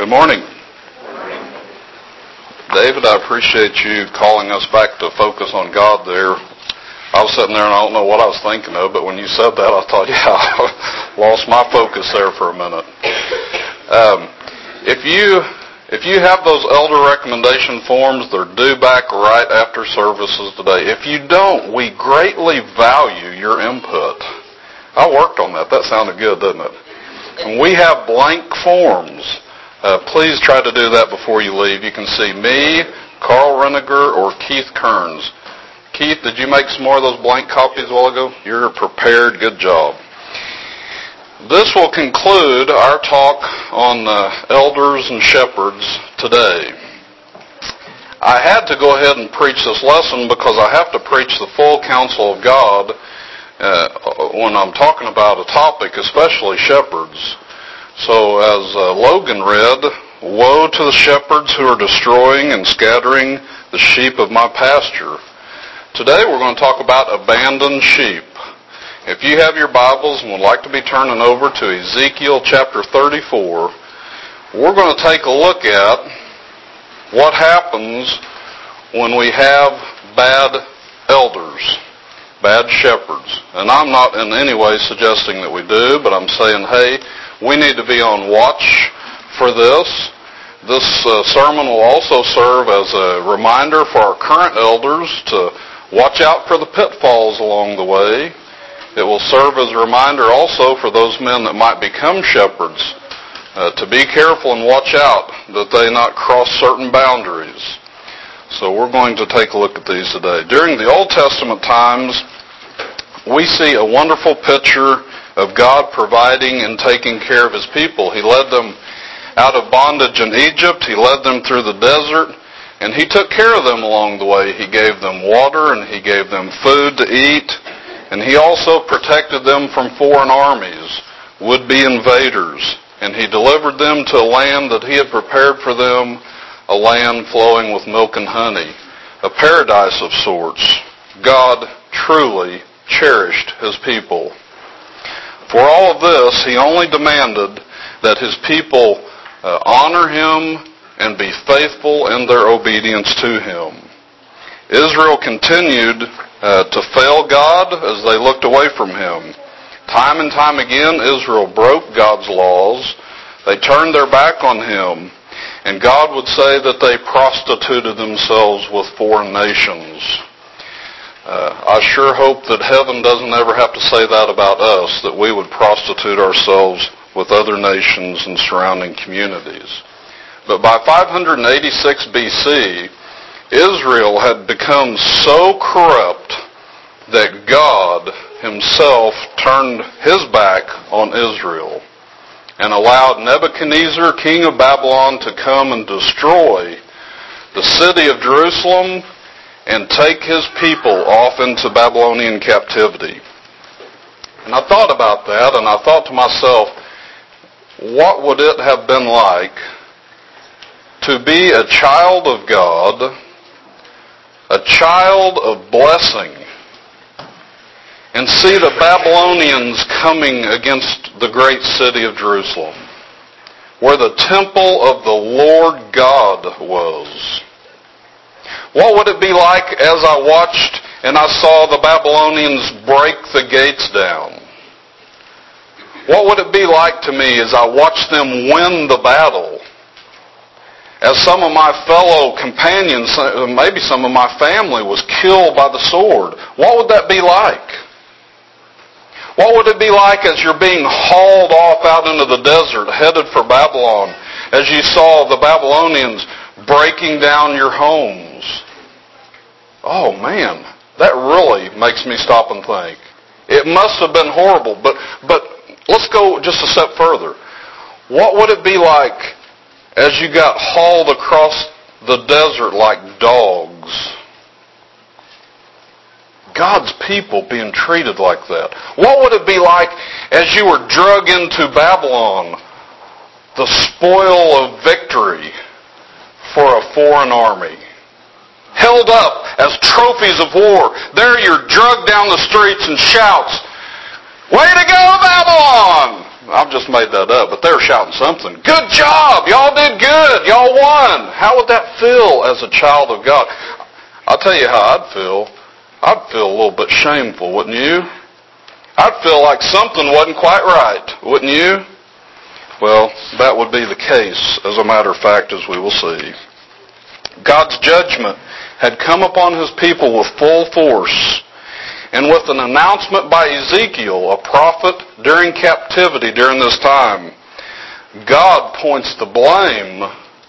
morning. David, I appreciate you calling us back to focus on God there. I was sitting there and I don't know what I was thinking of, but when you said that, I thought, yeah, I lost my focus there for a minute. If you have those elder recommendation forms, they're due back right after services today. If you don't, we greatly value your input. I worked on that. That sounded good, didn't it? And we have blank forms. Please try to do that before you leave. You can see me, Carl Reniger, or Keith Kearns. Keith, did you make some more of those blank copies a while ago? You're prepared. Good job. This will conclude our talk on elders and shepherds today. I had to go ahead and preach this lesson because I have to preach the full counsel of God when I'm talking about a topic, especially shepherds. So as Logan read, "Woe to the shepherds who are destroying and scattering the sheep of my pasture." Today we're going to talk about abandoned sheep. If you have your Bibles and would like to be turning over to Ezekiel chapter 34, we're going to take a look at what happens when we have bad elders, bad shepherds. And I'm not in any way suggesting that we do, but I'm saying, hey, we need to be on watch for this. This sermon will also serve as a reminder for our current elders to watch out for the pitfalls along the way. It will serve as a reminder also for those men that might become shepherds to be careful and watch out that they not cross certain boundaries. So we're going to take a look at these today. During the Old Testament times, we see a wonderful picture of God providing and taking care of His people. He led them out of bondage in Egypt. He led them through the desert. And He took care of them along the way. He gave them water and He gave them food to eat. And He also protected them from foreign armies, would-be invaders. And He delivered them to a land that He had prepared for them, a land flowing with milk and honey, a paradise of sorts. God truly cherished His people. For all of this, He only demanded that His people honor Him and be faithful in their obedience to Him. Israel continued to fail God as they looked away from Him. Time and time again, Israel broke God's laws. They turned their back on Him. And God would say that they prostituted themselves with foreign nations. I sure hope that heaven doesn't ever have to say that about us, that we would prostitute ourselves with other nations and surrounding communities. But by 586 BC, Israel had become so corrupt that God Himself turned His back on Israel and allowed Nebuchadnezzar, king of Babylon, to come and destroy the city of Jerusalem and take His people off into Babylonian captivity. And I thought about that, and I thought to myself, what would it have been like to be a child of God, a child of blessing, and see the Babylonians coming against the great city of Jerusalem, where the temple of the Lord God was? What would it be like as I watched and I saw the Babylonians break the gates down? What would it be like to me as I watched them win the battle? As some of my fellow companions, maybe some of my family, was killed by the sword, what would that be like? What would it be like as you're being hauled off out into the desert, headed for Babylon, as you saw the Babylonians breaking down your homes? Oh man, that really makes me stop and think. It must have been horrible, but let's go just a step further. What would it be like as you got hauled across the desert like dogs? God's people being treated like that. What would it be like as you were drug into Babylon, the spoil of victory for a foreign army? Held up as trophies of war. There you're drugged down the streets and shouts, "Way to go, Babylon!" I've just made that up, but they're shouting something. "Good job! Y'all did good! good. Y'all won. How would that feel as a child of God? I'll tell you how I'd feel. I'd feel a little bit shameful, wouldn't you? I'd feel like something wasn't quite right, wouldn't you? Well, that would be the case, as a matter of fact, as we will see. God's judgment had come upon His people with full force. And with an announcement by Ezekiel, a prophet during captivity during this time, God points the blame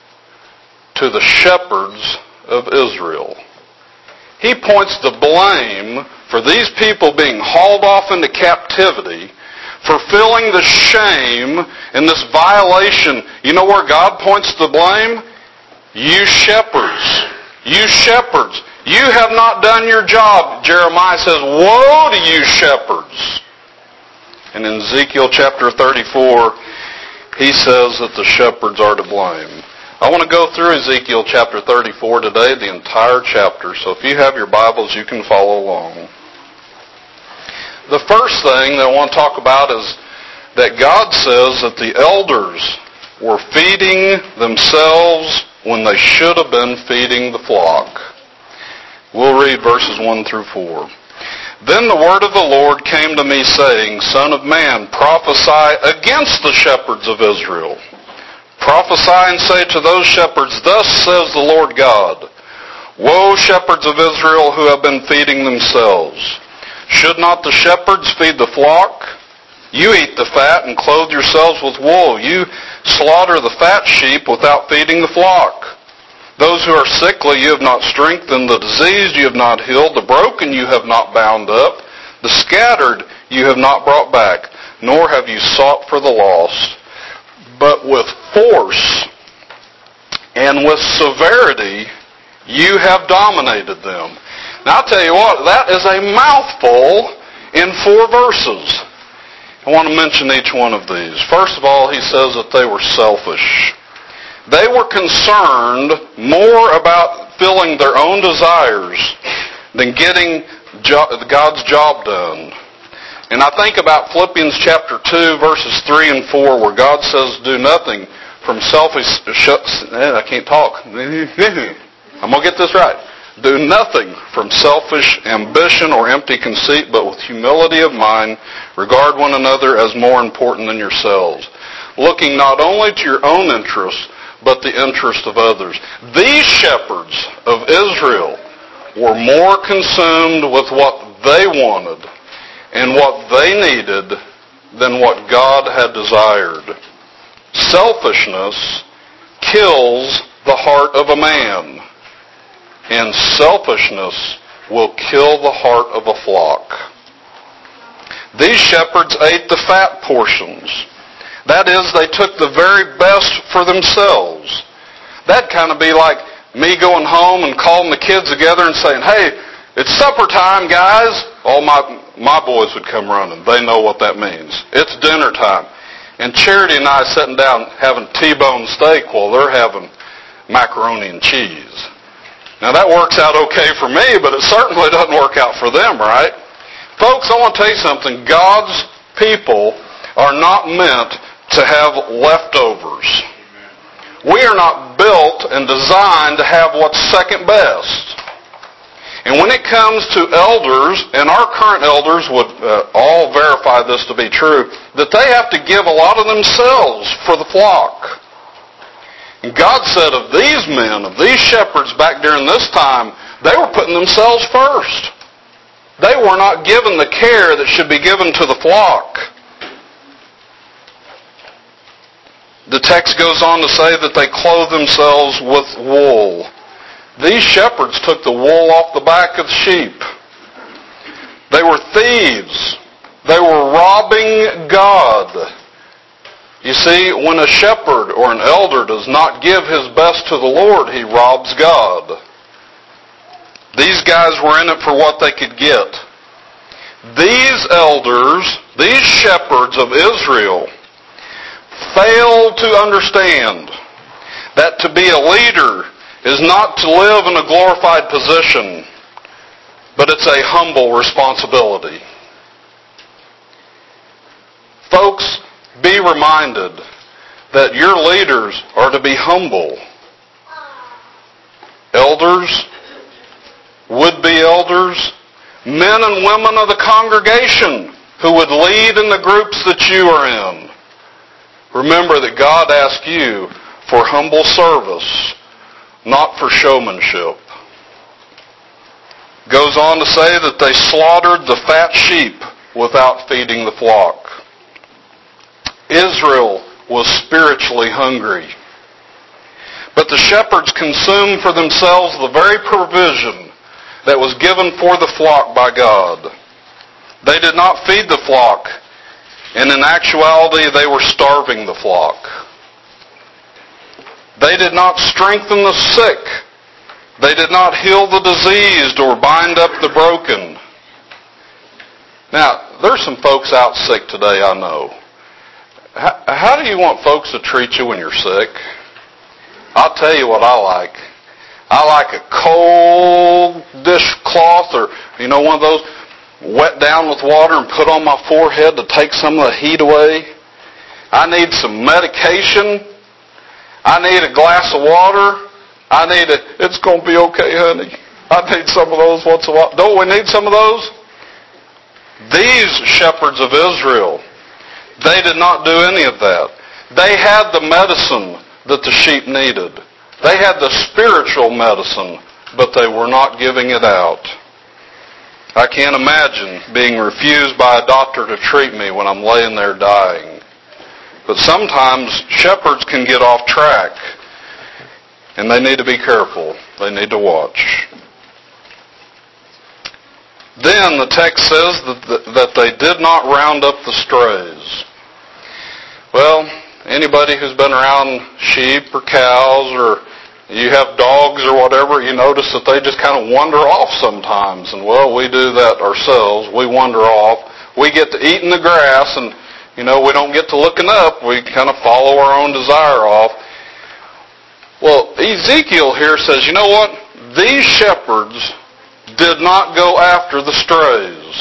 to the shepherds of Israel. He points the blame for these people being hauled off into captivity, for feeling the shame and this violation. You know where God points the blame? You shepherds. You shepherds. You have not done your job. Jeremiah says, woe to you shepherds. And in Ezekiel chapter 34, he says that the shepherds are to blame. I want to go through Ezekiel chapter 34 today, the entire chapter. So if you have your Bibles, you can follow along. The first thing that I want to talk about is that God says that the elders were feeding themselves when they should have been feeding the flock. We'll read verses 1 through 4. Then the word of the Lord came to me, saying, Son of man, prophesy against the shepherds of Israel. Prophesy and say to those shepherds, Thus says the Lord God, Woe, shepherds of Israel who have been feeding themselves. Should not the shepherds feed the flock? You eat the fat and clothe yourselves with wool. You slaughter the fat sheep without feeding the flock. Those who are sickly you have not strengthened, the diseased you have not healed, the broken you have not bound up, the scattered you have not brought back, nor have you sought for the lost. But with force and with severity you have dominated them. Now I'll tell you what, that is a mouthful in 4 verses. I want to mention each one of these. First of all, he says that they were selfish. They were concerned more about filling their own desires than getting God's job done. And I think about Philippians chapter 2, verses 3 and 4, where God says, do nothing from selfish... I can't talk. I'm going to get this right. Do nothing from selfish ambition or empty conceit, but with humility of mind, regard one another as more important than yourselves, looking not only to your own interests, but the interest of others. These shepherds of Israel were more consumed with what they wanted and what they needed than what God had desired. Selfishness kills the heart of a man, and selfishness will kill the heart of a flock. These shepherds ate the fat portions. That is, they took the very best for themselves. That'd kind of be like me going home and calling the kids together and saying, hey, it's supper time, guys. All my boys would come running. They know what that means. It's dinner time. And Charity and I sitting down having T-bone steak while they're having macaroni and cheese. Now that works out okay for me, but it certainly doesn't work out for them, right? Folks, I want to tell you something. God's people are not meant to have leftovers. We are not built and designed to have what's second best. And when it comes to elders, and our current elders would all verify this to be true, that they have to give a lot of themselves for the flock. And God said of these men, of these shepherds back during this time, they were putting themselves first. They were not given the care that should be given to the flock. The text goes on to say that they clothed themselves with wool. These shepherds took the wool off the back of the sheep. They were thieves. They were robbing God. You see, when a shepherd or an elder does not give his best to the Lord, he robs God. These guys were in it for what they could get. These elders, these shepherds of Israel, failed to understand that to be a leader is not to live in a glorified position, but it's a humble responsibility. Folks, be reminded that your leaders are to be humble. Elders, would-be elders, men and women of the congregation who would lead in the groups that you are in. Remember that God asked you for humble service, not for showmanship. Goes on to say that they slaughtered the fat sheep without feeding the flock. Israel was spiritually hungry. But the shepherds consumed for themselves the very provision that was given for the flock by God. They did not feed the flock, and in actuality they were starving the flock. They did not strengthen the sick. They did not heal the diseased or bind up the broken. Now, there's some folks out sick today, I know. How do you want folks to treat you when you're sick? I'll tell you what I like. I like a cold dishcloth or, one of those wet down with water and put on my forehead to take some of the heat away. I need some medication. I need a glass of water. It's going to be okay, honey. I need some of those once in a while. Don't we need some of those? These shepherds of Israel, they did not do any of that. They had the medicine that the sheep needed. They had the spiritual medicine, but they were not giving it out. I can't imagine being refused by a doctor to treat me when I'm laying there dying. But sometimes shepherds can get off track, and they need to be careful. They need to watch. Then the text says that they did not round up the strays. Well, anybody who's been around sheep or cows or you have dogs or whatever, you notice that they just kind of wander off sometimes. And well, we do that ourselves. We wander off. We get to eating the grass and, we don't get to looking up. We kind of follow our own desire off. Well, Ezekiel here says, you know what? These shepherds did not go after the strays.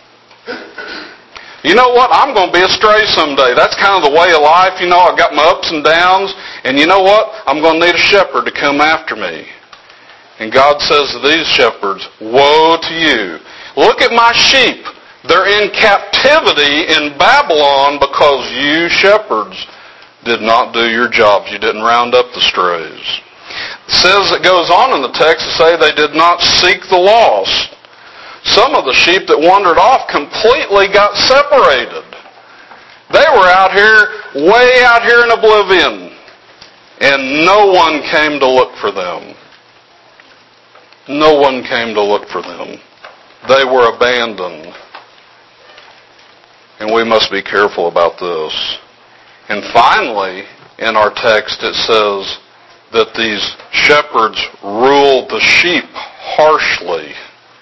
You know what? I'm going to be a stray someday. That's kind of the way of life. I've got my ups and downs. And you know what? I'm going to need a shepherd to come after me. And God says to these shepherds, woe to you. Look at my sheep. They're in captivity in Babylon because you shepherds did not do your jobs. You didn't round up the strays. It goes on in the text to say they did not seek the lost. Some of the sheep that wandered off completely got separated. They were way out here in oblivion. And no one came to look for them. No one came to look for them. They were abandoned. And we must be careful about this. And finally, in our text it says that these shepherds ruled the sheep harshly.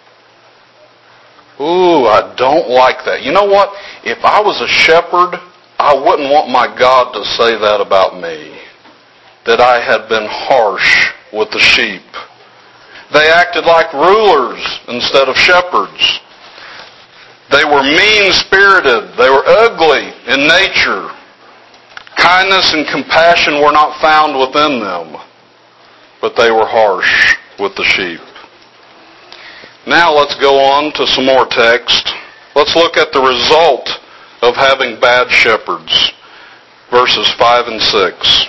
Ooh, I don't like that. You know what? If I was a shepherd, I wouldn't want my God to say that about me. That I had been harsh with the sheep. They acted like rulers instead of shepherds. They were mean-spirited. They were ugly in nature. Kindness and compassion were not found within them. But they were harsh with the sheep. Now let's go on to some more text. Let's look at the result of having bad shepherds. Verses 5 and 6.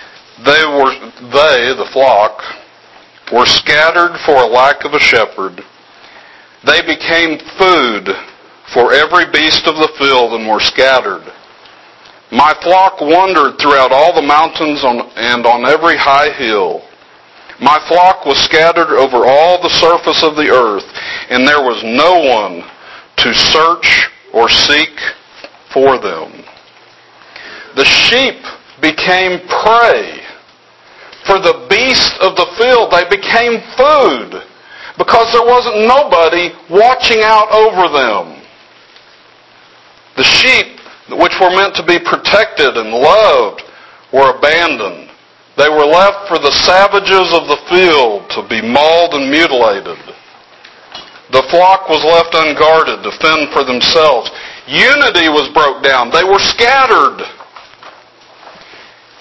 They, the flock, were scattered for a lack of a shepherd. They became food for every beast of the field and were scattered. My flock wandered throughout all the mountains and on every high hill. My flock was scattered over all the surface of the earth, and there was no one to search or seek for them. The sheep became prey. For the beasts of the field, they became food because there wasn't nobody watching out over them. The sheep, which were meant to be protected and loved, were abandoned. They were left for the savages of the field to be mauled and mutilated. The flock was left unguarded to fend for themselves. Unity was broke down. They were scattered.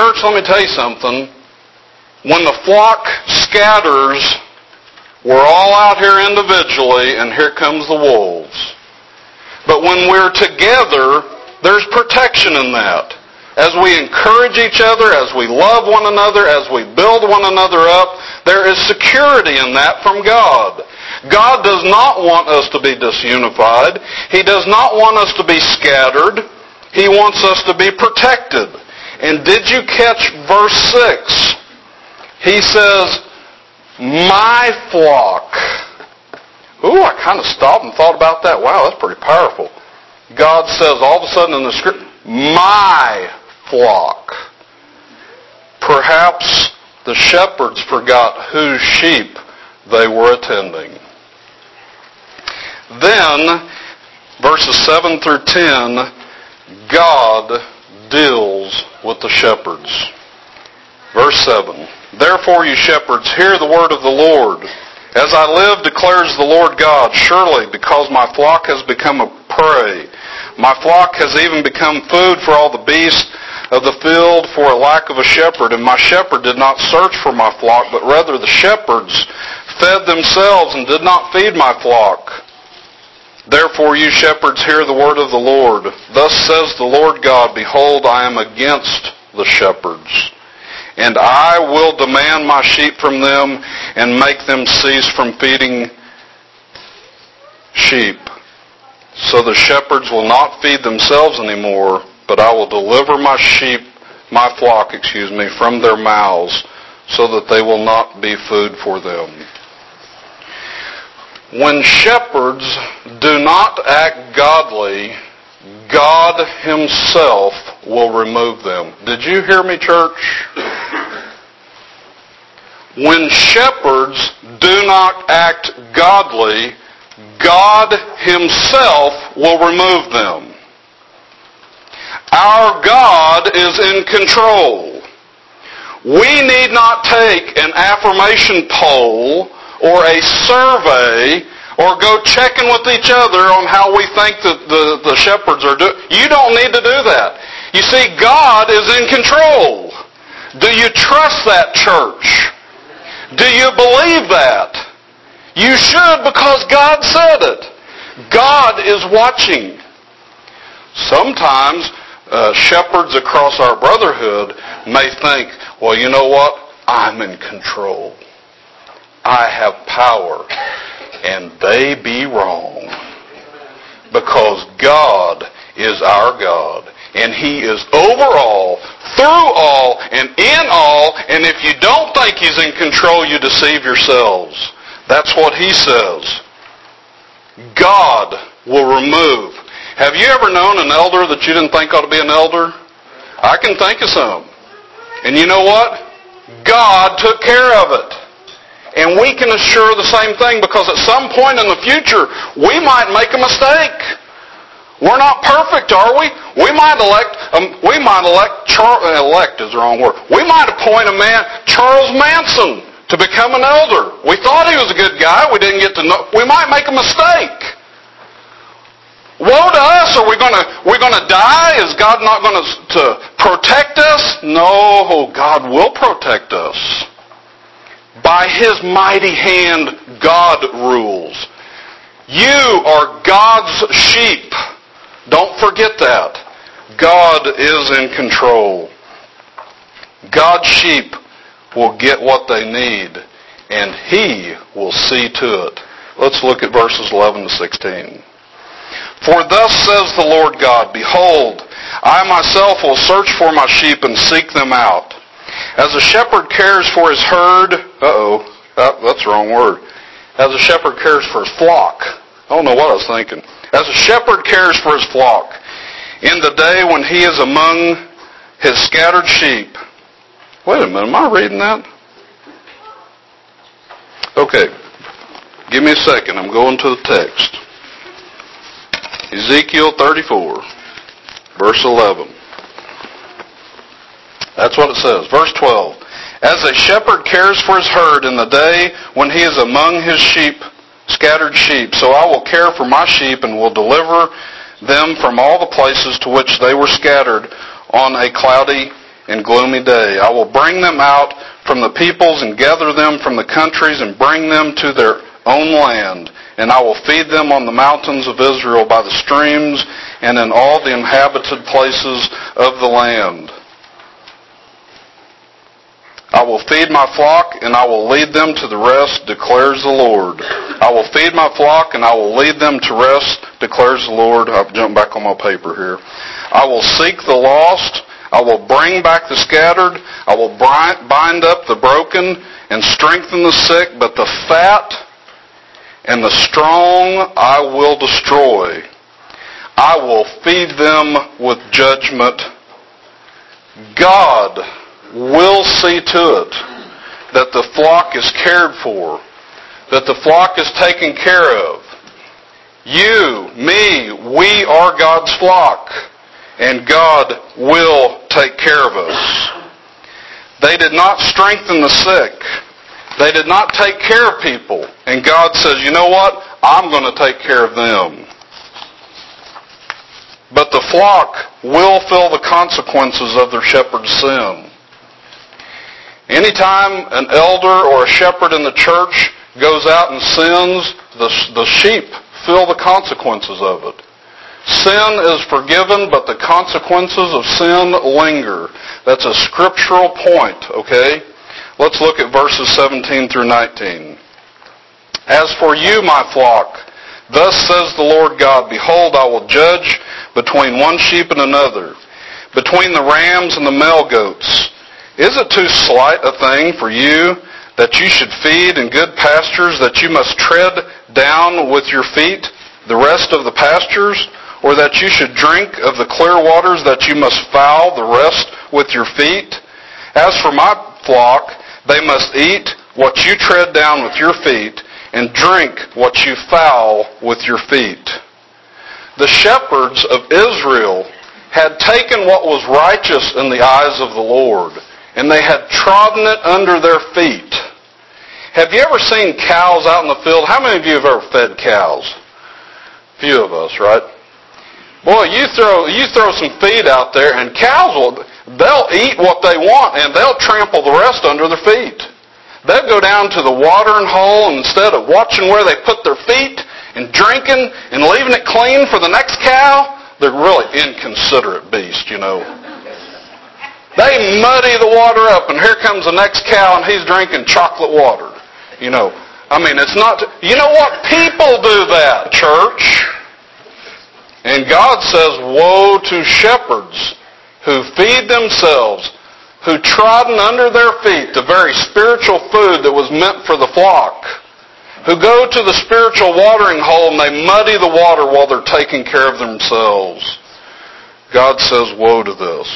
Church, let me tell you something. When the flock scatters, we're all out here individually, and here comes the wolves. But when we're together, there's protection in that. As we encourage each other, as we love one another, as we build one another up, there is security in that from God. God does not want us to be disunified. He does not want us to be scattered. He wants us to be protected. And did you catch verse 6? He says, my flock. Ooh, I kind of stopped and thought about that. Wow, that's pretty powerful. God says all of a sudden in the script, my flock. Perhaps the shepherds forgot whose sheep they were attending. Then, verses 7 through 10, God deals with the shepherds. Verse 7, therefore, you shepherds, hear the word of the Lord. As I live, declares the Lord God, surely because my flock has become a prey, my flock has even become food for all the beasts of the field for a lack of a shepherd. And my shepherd did not search for my flock, but rather the shepherds fed themselves and did not feed my flock. Therefore, you shepherds, hear the word of the Lord. Thus says the Lord God, behold, I am against the shepherds, and I will demand my sheep from them and make them cease from feeding sheep. So the shepherds will not feed themselves anymore, but I will deliver my flock, from their mouths, so that they will not be food for them. When shepherds do not act godly, God Himself will remove them. Did you hear me, church? When shepherds do not act godly, God Himself will remove them. Our God is in control. We need not take an affirmation poll or a survey or go checking with each other on how we think that the shepherds are doing. You don't need to do that. You see, God is in control. Do you trust that, church? Do you believe that? You should, because God said it. God is watching. Sometimes shepherds across our brotherhood may think, well, you know what? I'm in control. I have power. And they be wrong. Because God is our God. And He is over all, through all, and in all. And if you don't think He's in control, you deceive yourselves. That's what He says. God will remove. Have you ever known an elder that you didn't think ought to be an elder? I can think of some. And you know what? God took care of it. And we can assure the same thing, because at some point in the future, we might make a mistake. We're not perfect, are we? We might elect is the wrong word. We might appoint a man, Charles Manson, to become an elder. We thought he was a good guy. We didn't get to know. We might make a mistake. Woe to us! Are we going to die? Is God not going to protect us? No, God will protect us. By His mighty hand, God rules. You are God's sheep. Don't forget that. God is in control. God's sheep will get what they need, and He will see to it. Let's look at verses 11 to 16. For thus says the Lord God, behold, I myself will search for my sheep and seek them out. As a shepherd cares for his herd, that's the wrong word. As a shepherd cares for his flock. I don't know what I was thinking. As a shepherd cares for his flock, in the day when he is among his scattered sheep. Wait a minute, am I reading that? Okay, give me a second. I'm going to the text. Ezekiel 34, verse 11. That's what it says. Verse 12. As a shepherd cares for his herd in the day when he is among his sheep, scattered sheep, so I will care for my sheep and will deliver them from all the places to which they were scattered in a cloudy and gloomy day. I will bring them out from the peoples and gather them from the countries and bring them to their own land. And I will feed them on the mountains of Israel by the streams and in all the inhabited places of the land. I will feed my flock, and I will lead them to the rest, declares the Lord. I will feed my flock, and I will lead them to rest, declares the Lord. I've jumped back on my paper here. I will seek the lost. I will bring back the scattered. I will bind up the broken and strengthen the sick, but the fat and the strong I will destroy. I will feed them with judgment. God will see to it that the flock is cared for, that the flock is taken care of. You, me, we are God's flock, and God will take care of us. They did not strengthen the sick. They did not take care of people. And God says, you know what? I'm going to take care of them. But the flock will feel the consequences of their shepherd's sin. Anytime an elder or a shepherd in the church goes out and sins, the sheep feel the consequences of it. Sin is forgiven, but the consequences of sin linger. That's a scriptural point, okay? Let's look at verses 17 through 19. As for you, my flock, thus says the Lord God, behold, I will judge between one sheep and another, between the rams and the male goats. Is it too slight a thing for you that you should feed in good pastures, that you must tread down with your feet the rest of the pastures, or that you should drink of the clear waters, that you must foul the rest with your feet? As for my flock, they must eat what you tread down with your feet, and drink what you foul with your feet. The shepherds of Israel had taken what was righteous in the eyes of the Lord, and they had trodden it under their feet. Have you ever seen cows out in the field? How many of you have ever fed cows? A few of us, right? Boy, you throw some feed out there, and cows they'll eat what they want, and they'll trample the rest under their feet. They'll go down to the watering hole, and instead of watching where they put their feet and drinking and leaving it clean for the next cow, they're really inconsiderate beasts, you know. They muddy the water up, and here comes the next cow, and he's drinking chocolate water. You know, I mean, it's not... You know what? People do that, church. And God says, woe to shepherds who feed themselves, who trodden under their feet the very spiritual food that was meant for the flock, who go to the spiritual watering hole and they muddy the water while they're taking care of themselves. God says, woe to this.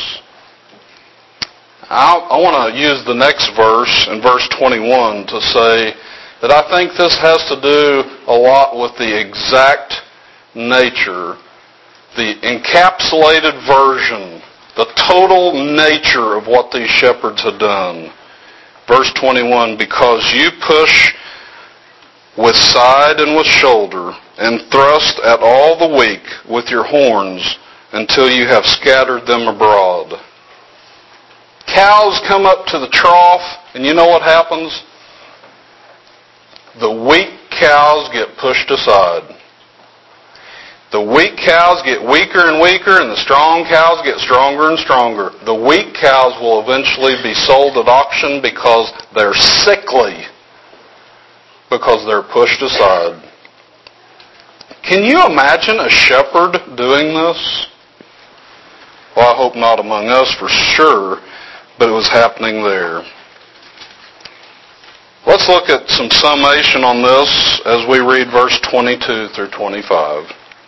I want to use the next verse, in verse 21, to say that I think this has to do a lot with the exact nature, the encapsulated version, the total nature of what these shepherds had done. Verse 21, because you push with side and with shoulder, and thrust at all the weak with your horns, until you have scattered them abroad. Cows come up to the trough, and you know what happens? The weak cows get pushed aside. The weak cows get weaker and weaker, and the strong cows get stronger and stronger. The weak cows will eventually be sold at auction because they're sickly, because they're pushed aside. Can you imagine a shepherd doing this? Well, I hope not among us for sure, but it was happening there. Let's look at some summation on this as we read verse 22 through 25.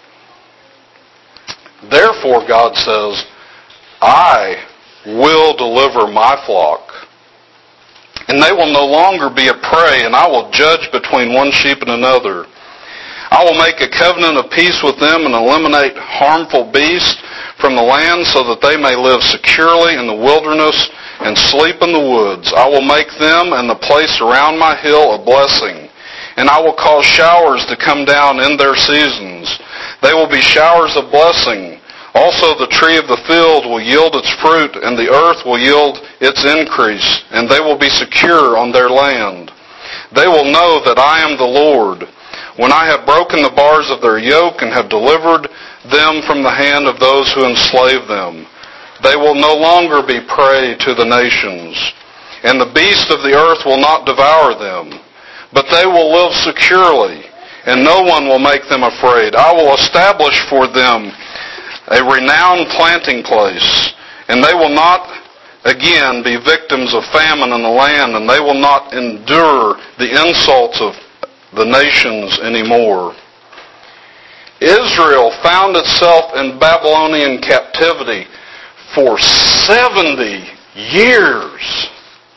Therefore, God says, I will deliver my flock, and they will no longer be a prey, and I will judge between one sheep and another. I will make a covenant of peace with them and eliminate harmful beasts from the land so that they may live securely in the wilderness and sleep in the woods. I will make them and the place around my hill a blessing, and I will cause showers to come down in their seasons. They will be showers of blessing Also the tree of the field will yield its fruit, and the earth will yield its increase, and they will be secure on their land. They will know that I am the Lord, when I have broken the bars of their yoke and have delivered them from the hand of those who enslave them. They will no longer be prey to the nations, and the beasts of the earth will not devour them, but they will live securely, and no one will make them afraid. I will establish for them a renowned planting place, and they will not again be victims of famine in the land, and they will not endure the insults of the nations anymore. Israel found itself in Babylonian captivity for 70 years.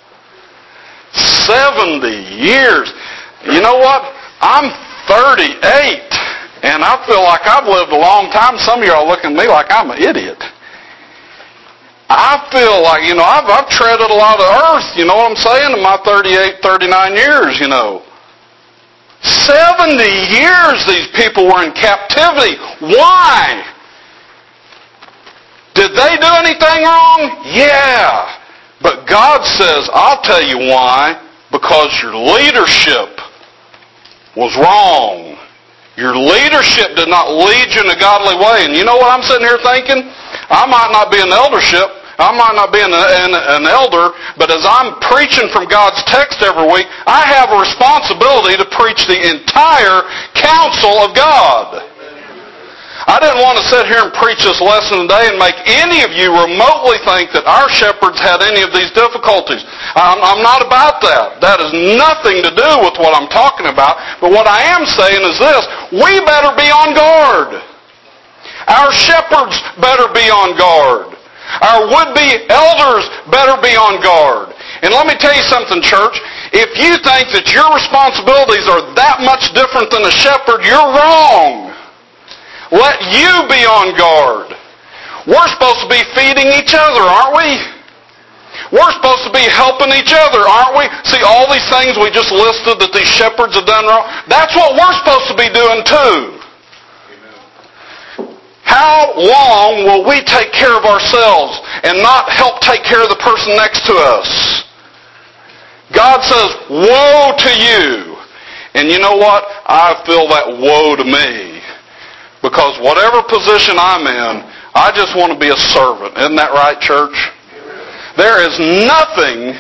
70 years. You know what? I'm 38. And I feel like I've lived a long time. Some of y'all look at me like I'm an idiot. I feel like, I've treaded a lot of earth, you know what I'm saying, in my 38, 39 years, 70 years these people were in captivity. Why? Did they do anything wrong? Yeah. But God says, I'll tell you why. Because your leadership was wrong. Your leadership did not lead you in a godly way. And you know what I'm sitting here thinking? I might not be an eldership. I might not be an elder. But as I'm preaching from God's text every week, I have a responsibility to preach the entire counsel of God. I didn't want to sit here and preach this lesson today and make any of you remotely think that our shepherds had any of these difficulties. I'm not about that. That has nothing to do with what I'm talking about. But what I am saying is this: we better be on guard. Our shepherds better be on guard. Our would-be elders better be on guard. And let me tell you something, church. If you think that your responsibilities are that much different than a shepherd, you're wrong. Let you be on guard. We're supposed to be feeding each other, aren't we? We're supposed to be helping each other, aren't we? See, all these things we just listed that these shepherds have done wrong, that's what we're supposed to be doing too. How long will we take care of ourselves and not help take care of the person next to us? God says, woe to you. And you know what? I feel that woe to me. Because whatever position I'm in, I just want to be a servant. Isn't that right, church? There is nothing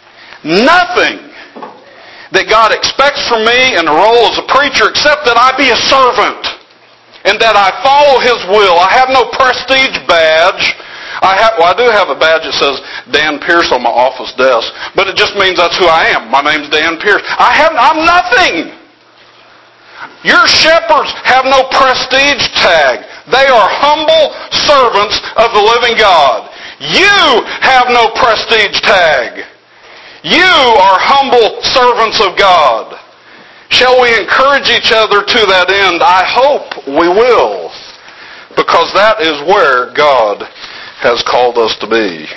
that God expects from me in the role as a preacher except that I be a servant and that I follow His will. I have no prestige badge. I do have a badge that says Dan Pierce on my office desk, but it just means that's who I am. My name's Dan Pierce. I'm nothing. Your shepherds have no prestige tag. They are humble servants of the living God. You have no prestige tag. You are humble servants of God. Shall we encourage each other to that end? I hope we will, because that is where God has called us to be.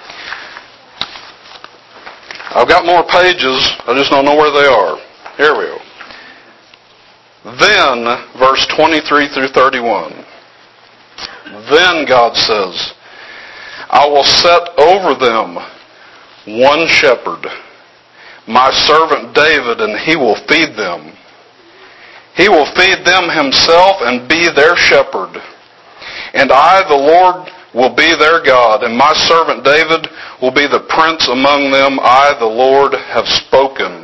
I've got more pages. I just don't know where they are. Here we go. Then, verse 23 through 31. Then God says, I will set over them one shepherd, my servant David, and he will feed them. He will feed them himself and be their shepherd. And I, the Lord, will be their God, and my servant David will be the prince among them. I, the Lord, have spoken.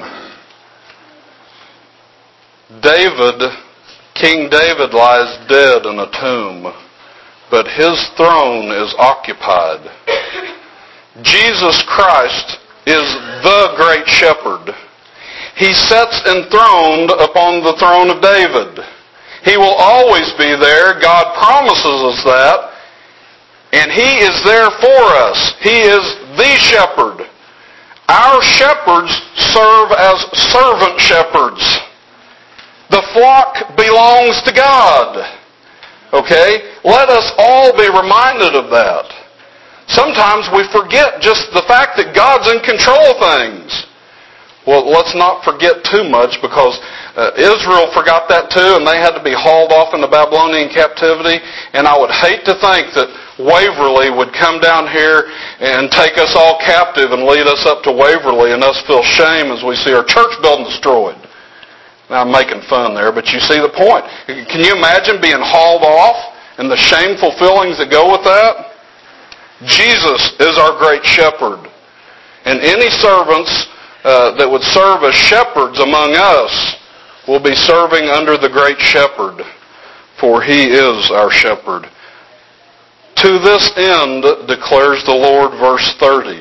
King David lies dead in a tomb, but his throne is occupied. Jesus Christ is the great shepherd. He sits enthroned upon the throne of David. He will always be there. God promises us that. And He is there for us. He is the shepherd. Our shepherds serve as servant shepherds. The flock belongs to God. Okay? Let us all be reminded of that. Sometimes we forget just the fact that God's in control of things. Well, let's not forget too much, because Israel forgot that too, and they had to be hauled off into Babylonian captivity. And I would hate to think that Waverly would come down here and take us all captive and lead us up to Waverly and us feel shame as we see our church building destroyed. Now, I'm making fun there, but you see the point. Can you imagine being hauled off and the shameful feelings that go with that? Jesus is our great shepherd. And any servants that would serve as shepherds among us will be serving under the great shepherd, for he is our shepherd. To this end, declares the Lord, verse 30,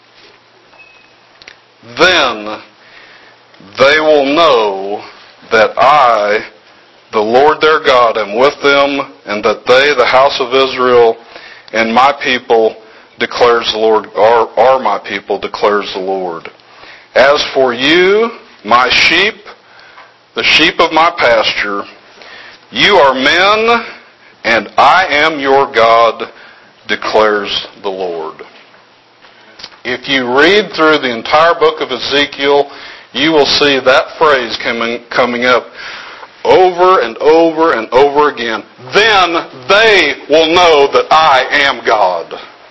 then they will know that I, the Lord their God, am with them, and that they, the house of Israel, and my people, declares the Lord, are my people, declares the Lord. As for you, my sheep, the sheep of my pasture, you are men, and I am your God, declares the Lord. If you read through the entire book of Ezekiel, you will see that phrase coming up over and over and over again. Then they will know that I am God.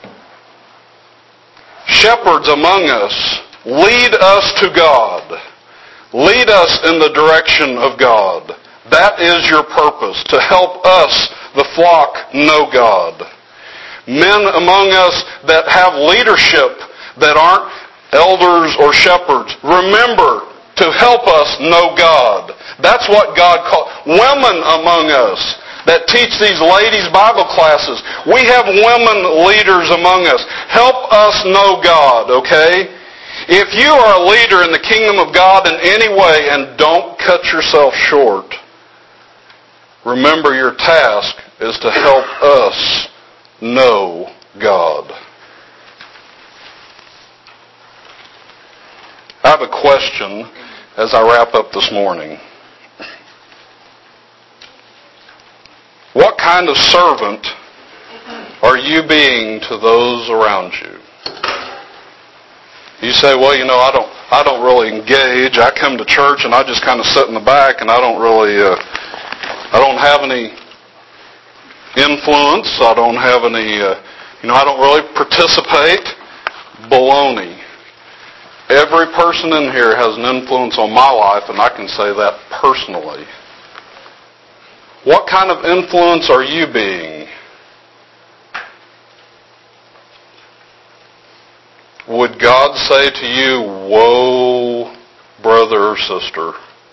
Shepherds among us, lead us to God. Lead us in the direction of God. That is your purpose, to help us, the flock, know God. Men among us that have leadership that aren't elders or shepherds, remember to help us know God. That's what God called. Women among us that teach these ladies' Bible classes, we have women leaders among us. Help us know God, okay? If you are a leader in the kingdom of God in any way, and don't cut yourself short, remember your task is to help us know God. I have a question as I wrap up this morning. What kind of servant are you being to those around you? You say, well, I don't really engage. I come to church and I just kind of sit in the back and I don't have any influence. I don't have any, I don't really participate. Baloney. Every person in here has an influence on my life, and I can say that personally. What kind of influence are you being? Would God say to you, woe, brother or sister?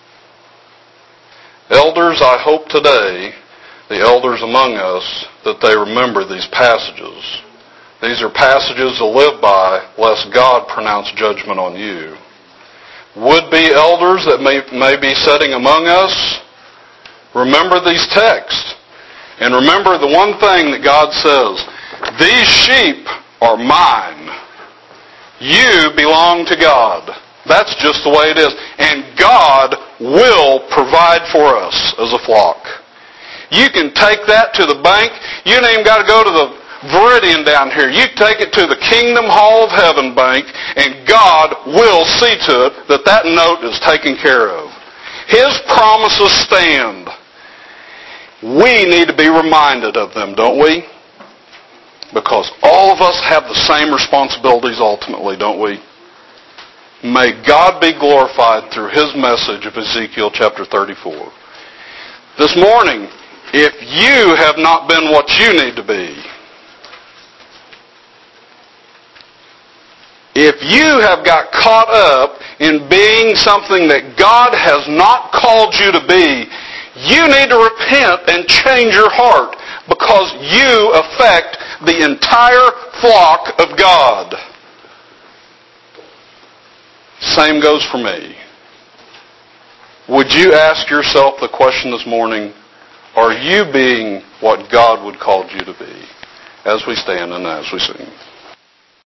Elders, I hope today, the elders among us, that they remember these passages. These are passages to live by, lest God pronounce judgment on you. Would-be elders that may be sitting among us, remember these texts. And remember the one thing that God says, these sheep are mine. You belong to God. That's just the way it is. And God will provide for us as a flock. You can take that to the bank. You ain't even got to go to the Veridian down here. You take it to the Kingdom Hall of Heaven bank, and God will see to it that that note is taken care of. His promises stand. We need to be reminded of them, don't we? Because all of us have the same responsibilities ultimately, don't we? May God be glorified through His message of Ezekiel chapter 34. This morning, if you have not been what you need to be, if you have got caught up in being something that God has not called you to be, you need to repent and change your heart, because you affect the entire flock of God. Same goes for me. Would you ask yourself the question this morning, are you being what God would call you to be? As we stand and as we sing.